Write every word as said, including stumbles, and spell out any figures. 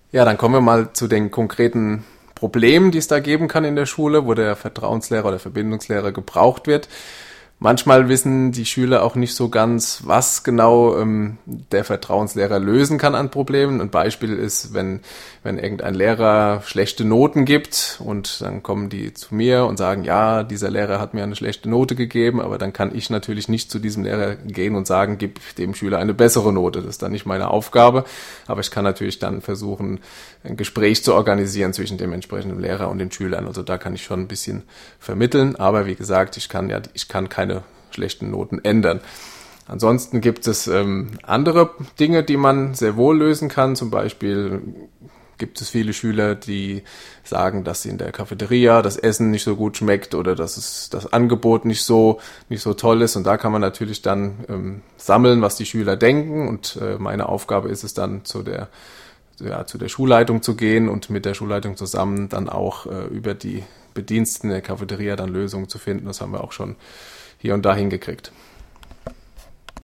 Ja, dann kommen wir mal zu den konkreten Problemen, die es da geben kann in der Schule, wo der Vertrauenslehrer oder Verbindungslehrer gebraucht wird. Manchmal wissen die Schüler auch nicht so ganz, was genau ähm, der Vertrauenslehrer lösen kann an Problemen. Ein Beispiel ist, wenn, wenn irgendein Lehrer schlechte Noten gibt und dann kommen die zu mir und sagen, ja, dieser Lehrer hat mir eine schlechte Note gegeben, aber dann kann ich natürlich nicht zu diesem Lehrer gehen und sagen, gib dem Schüler eine bessere Note. Das ist dann nicht meine Aufgabe, aber ich kann natürlich dann versuchen, ein Gespräch zu organisieren zwischen dem entsprechenden Lehrer und den Schülern. Also da kann ich schon ein bisschen vermitteln, aber wie gesagt, ich kann ja, ich kann keine schlechten Noten ändern. Ansonsten gibt es ähm, andere Dinge, die man sehr wohl lösen kann. Zum Beispiel gibt es viele Schüler, die sagen, dass in der Cafeteria das Essen nicht so gut schmeckt oder dass es das Angebot nicht so nicht so toll ist. Und da kann man natürlich dann ähm, sammeln, was die Schüler denken. Und äh, meine Aufgabe ist es dann, zu der ja, zu der Schulleitung zu gehen und mit der Schulleitung zusammen dann auch äh, über die Bediensteten der Cafeteria dann Lösungen zu finden. Das haben wir auch schon hier und da hingekriegt.